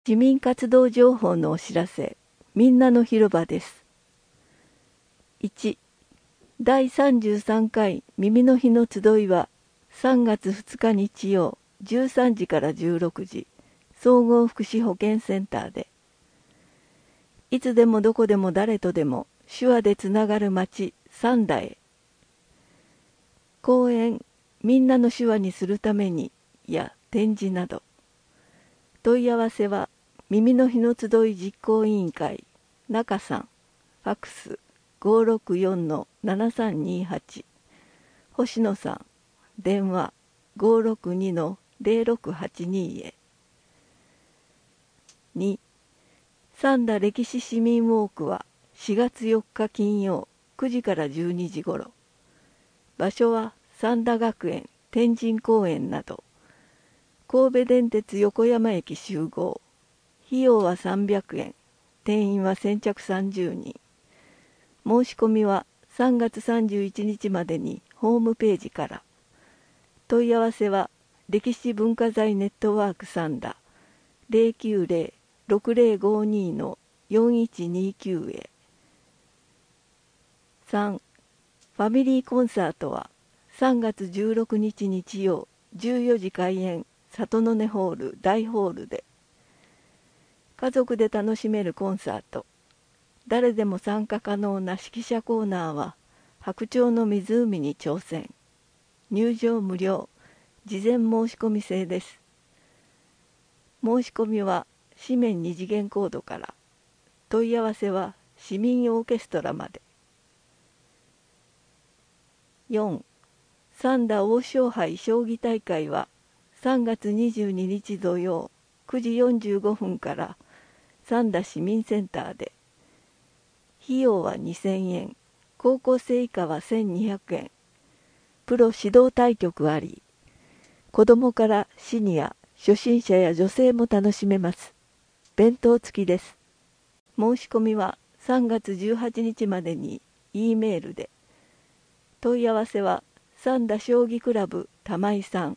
市民活動情報のお知らせ、みんなの広場です。1、第33回耳の日の集いは3月2日日曜13時から16時、総合福祉保健センターで、いつでもどこでも誰とでも手話でつながる街三田へ。講演、みんなの手話にするためにや展示など。問い合わせは耳の日の集い実行委員会中さん、ファクス 564-7328、星野さん、電話 562-0682 へ。2、三田歴史市民ウォークは4月4日金曜9時から12時ごろ。場所は三田学園天神公園など。神戸電鉄横山駅集合。費用は300円。定員は先着30人。申し込みは3月31日までにホームページから。問い合わせは歴史文化財ネットワーク三田 090-6052-4129 へ。3、ファミリーコンサートは3月16日日曜14時開演里の根ホール大ホールで。家族で楽しめるコンサート。誰でも参加可能な指揮者コーナーは白鳥の湖に挑戦。入場無料、事前申し込み制です。申し込みは紙面二次元コードから。問い合わせは市民オーケストラまで。4、三田王将杯将棋大会は3月22日土曜9時45分から三田市民センターで。費用は2000円、高校生以下は1200円。プロ指導対局あり。子どもからシニア、初心者や女性も楽しめます。弁当付きです。申し込みは3月18日までに E メールで。問い合わせは三田将棋クラブ玉井さん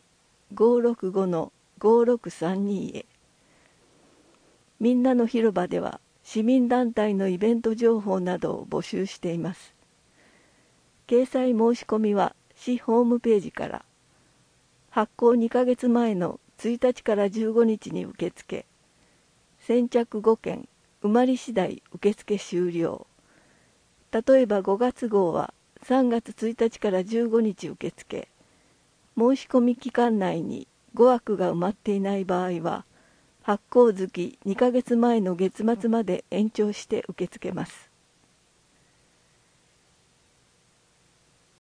565-5632 へ。みんなの広場では市民団体のイベント情報などを募集しています。掲載申し込みは市ホームページから。発行2ヶ月前の1日から15日に受付。先着5件、埋まり次第受付終了。例えば5月号は3月1日から15日受付。申し込み期間内に5枠が埋まっていない場合は、発行月2ヶ月前の月末まで延長して受け付けます。